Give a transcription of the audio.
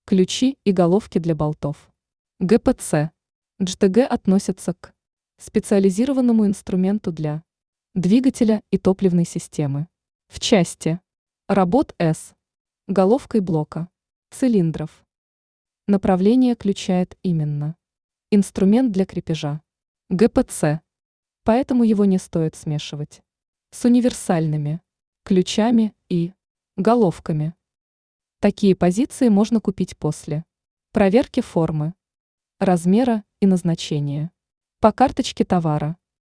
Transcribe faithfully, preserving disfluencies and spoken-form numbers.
ключи и головки для болтов. ГПЦ. ДЖТГ относятся к специализированному инструменту для двигателя и топливной системы. В части работ С головкой блока цилиндров. Направление включает именно инструмент для крепежа ГПЦ, поэтому его не стоит смешивать с универсальными ключами и головками. Такие позиции можно купить после проверки формы, размера и назначения по карточке товара.